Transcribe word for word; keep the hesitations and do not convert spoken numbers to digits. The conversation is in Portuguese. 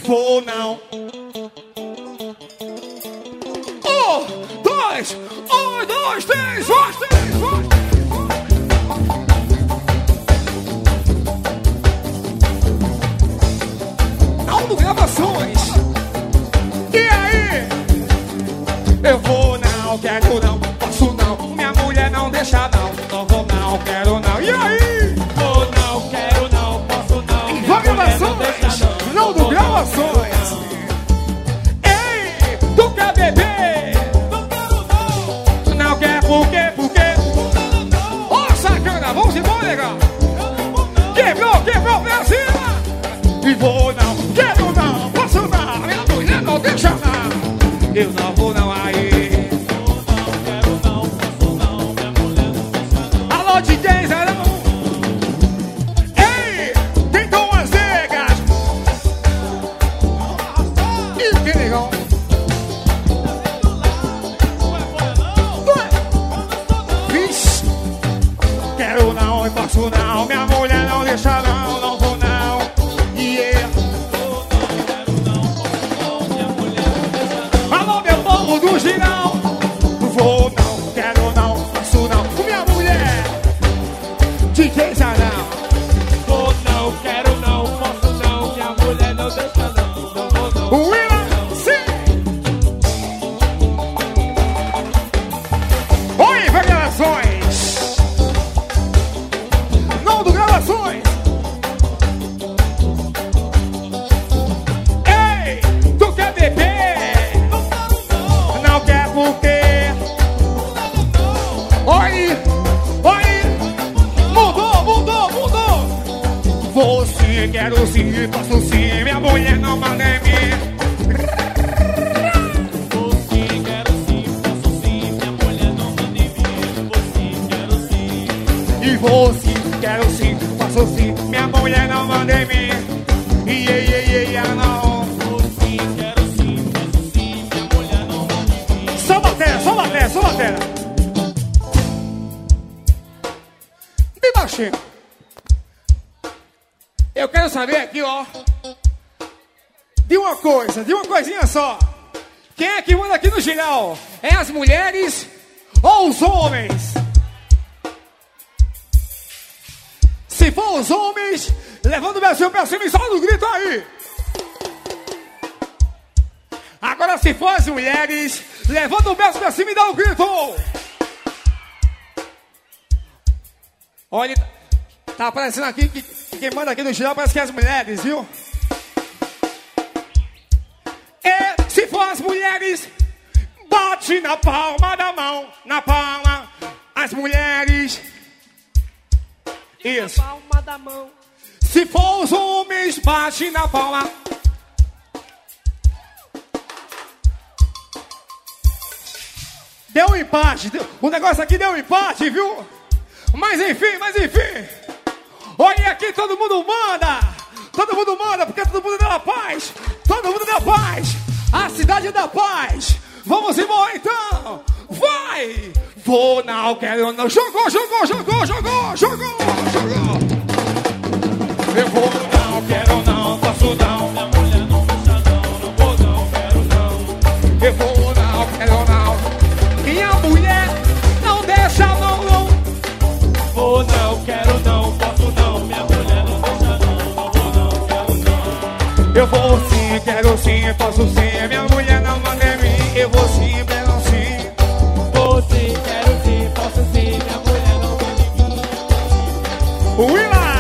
vou não. Um, dois, um, dois, três, dois, três, dois. Aldo Gravações. E aí? Eu vou não, quero não, posso não. Minha mulher não deixa não. Não vou não, quero não. E aí? Vou não, quero não, posso não. Aldo Gravações. Aldo Gravações. Ei, tu quer beber? Não quero não. Não quer por quê? Por quê? Ó, oh, sacana, vamos embora, legal. Quebrou, quebrou pra cima. E vou não, quero não, posso não. Minha mulher não deixa não. Eu não vou não, aí. Vou não, quero não, posso não. Minha mulher não deixa não. Alô, D J Zerão. Ei, tem Thomas Vegas. Ih, que legal. Vixe. Quero não, posso não. Minha mulher não deixa não, não vou não. Yeah. Alô, meu povo do Girão. Vou não, quero não, posso não. Minha mulher, D J Zarão. Vou não, quero não, posso não. Minha mulher não deixa não. Não vou não. Willa, sim. Oi, Gravações. Não do Gravações. Ei, tu quer beber? Não quer por quê? Oi, oi, mudou, mudou, mudou. Vou sim, quero sim, posso sim. Minha mulher não manda em mim. Vou sim, quero sim, posso sim. Minha mulher não manda em mim. Vou sim, quero sim. E vou sim, quero sim, posso sim. Minha mulher não manda em mim. E ei, ei, ei, não. Vou sim, quero sim, posso sim. Minha mulher não manda em mim. Só bateria, só bateria, só bateria. Bem baixinho. Eu quero saber aqui, ó, de uma coisa, de uma coisinha só. Quem é que manda aqui no Girau? É as mulheres ou os homens? Se for os homens, levando o Brasil pra cima e solta o grito aí. Agora se for as mulheres, levanta o braço pra cima e dá um grito. Olha, tá aparecendo aqui que quem manda aqui no Girau parece que é as mulheres, viu? E se for as mulheres, bate na palma da mão, na palma. As mulheres. Isso. Na palma da mão. Se for os homens, bate na palma. Deu um empate. Deu... O negócio aqui deu um empate, viu? Mas enfim, mas enfim. Olha aqui, todo mundo manda. Todo mundo manda, porque todo mundo é da paz. Todo mundo é da paz. A cidade é da paz. Vamos embora então. Vai. Vou, não, quero, não. Jogou, jogou, jogou, jogou, jogou, jogou. Eu vou, não, quero, não, posso não. Minha mulher não deixa não. Não vou não, quero não. Eu vou, não, quero, não. Minha mulher não deixa não, não. Vou não, quero não, posso não. Minha mulher não deixa não. Não vou não, quero não. Eu vou sim, quero sim, posso sim. Minha mulher não manda em mim. Eu vou sim, quero sim. Vou sim, quero sim, posso sim. Minha mulher não manda em mim. Willa!